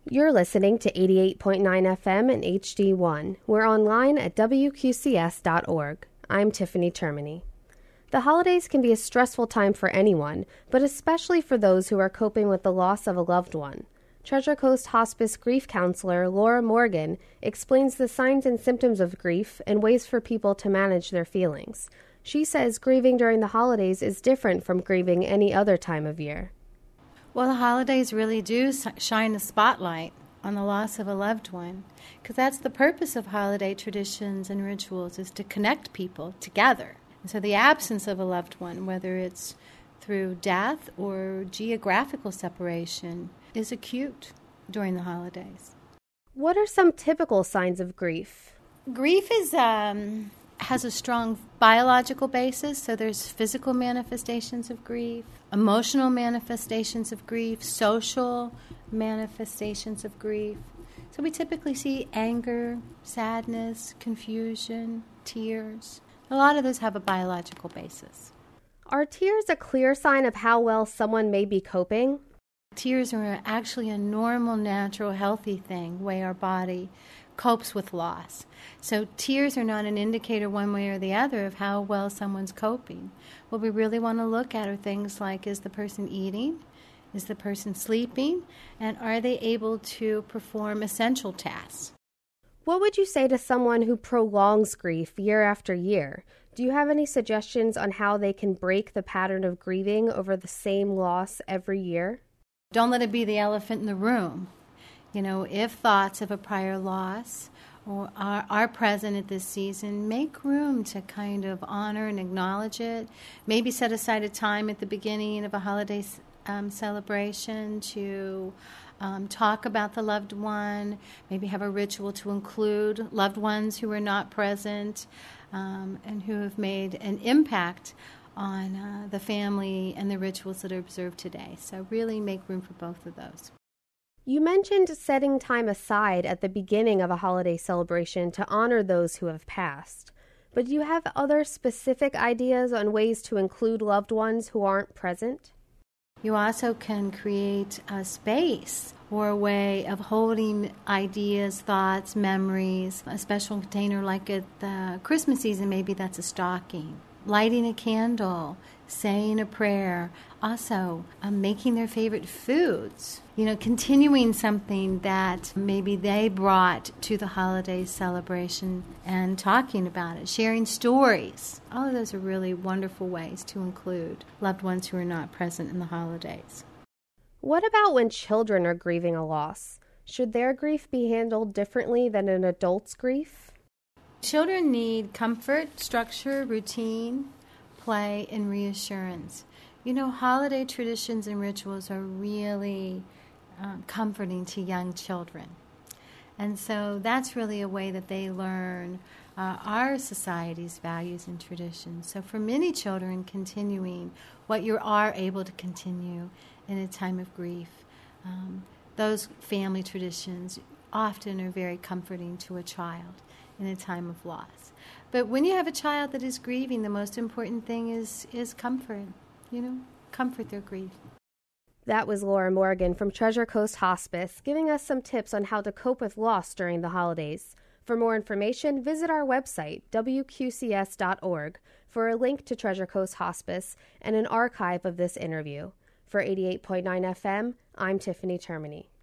You're listening to 88.9 FM and HD1. We're online at WQCS.org. I'm Tiffany Termini. The holidays can be a stressful time for anyone, but especially for those who are coping with the loss of a loved one. Treasure Coast Hospice grief counselor Laura Morgan explains the signs and symptoms of grief and ways for people to manage their feelings. She says grieving during the holidays is different from grieving any other time of year. Well, the holidays really do shine a spotlight on the loss of a loved one, because that's the purpose of holiday traditions and rituals, is to connect people together. And so the absence of a loved one, whether it's through death or geographical separation, is acute during the holidays. What are some typical signs of grief? Grief has a strong biological basis, so there's physical manifestations of grief, emotional manifestations of grief, social manifestations of grief. So we typically see anger, sadness, confusion, tears. A lot of those have a biological basis. Are tears a clear sign of how well someone may be coping? Tears are actually a normal, natural, healthy thing, way our body copes with loss. So tears are not an indicator one way or the other of how well someone's coping. What we really want to look at are things like, is the person eating? Is the person sleeping? And are they able to perform essential tasks? What would you say to someone who prolongs grief year after year? Do you have any suggestions on how they can break the pattern of grieving over the same loss every year? Don't let it be the elephant in the room. You know, if thoughts of a prior loss or are present at this season, make room to kind of honor and acknowledge it. Maybe set aside a time at the beginning of a holiday celebration to talk about the loved one. Maybe have a ritual to include loved ones who are not present and who have made an impact on the family and the rituals that are observed today. So really make room for both of those. You mentioned setting time aside at the beginning of a holiday celebration to honor those who have passed. But do you have other specific ideas on ways to include loved ones who aren't present? You also can create a space or a way of holding ideas, thoughts, memories, a special container like at the Christmas season. Maybe that's a stocking. Lighting a candle, saying a prayer, also making their favorite foods, continuing something that maybe they brought to the holiday celebration and talking about it, sharing stories. All of those are really wonderful ways to include loved ones who are not present in the holidays. What about when children are grieving a loss? Should their grief be handled differently than an adult's grief? Children need comfort, structure, routine, play, and reassurance. Holiday traditions and rituals are really comforting to young children. And so that's really a way that they learn our society's values and traditions. So for many children, continuing what you are able to continue in a time of grief, those family traditions often are very comforting to a child in a time of loss. But when you have a child that is grieving, the most important thing is comfort. Comfort their grief. That was Laura Morgan from Treasure Coast Hospice, giving us some tips on how to cope with loss during the holidays. For more information, visit our website, WQCS.org, for a link to Treasure Coast Hospice and an archive of this interview. For 88.9 FM, I'm Tiffany Termini.